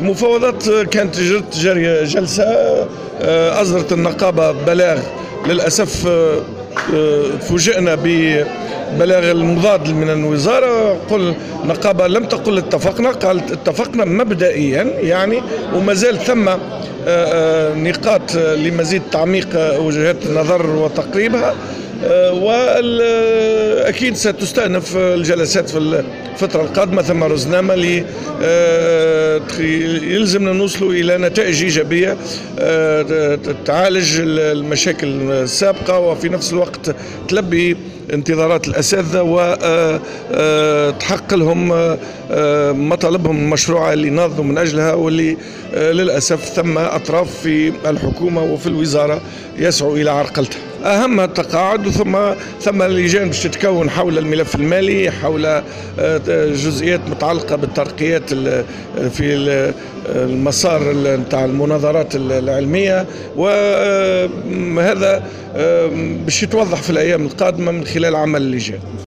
المفاوضات كانت جارية جلسة. أصدرت النقابة بلاغ، للأسف فوجئنا ببلاغ المضاد من الوزارة. قل النقابة لم تقل اتفقنا، قالت اتفقنا مبدئيا يعني، وما زال ثم نقاط لمزيد تعميق وجهات النظر وتقريبها. وأكيد ستستأنف الجلسات في الفترة القادمة، ثم رزنامة يلزمنا نوصلوا إلى نتائج إيجابية تعالج المشاكل السابقة، وفي نفس الوقت تلبي انتظارات الأساتذة وتحقق لهم مطالبهم المشروعة اللي ناضوا من أجلها، واللي للأسف ثم أطراف في الحكومة وفي الوزارة يسعوا إلى عرقلتها. أهمها التقاعد، ثم لجان باش تتكون حول الملف المالي، حول جزئيات متعلقة بالترقيات في المسار نتاع المناظرات العلمية، وهذا باش يتوضح في الأيام القادمة من خلال عمل اللجان.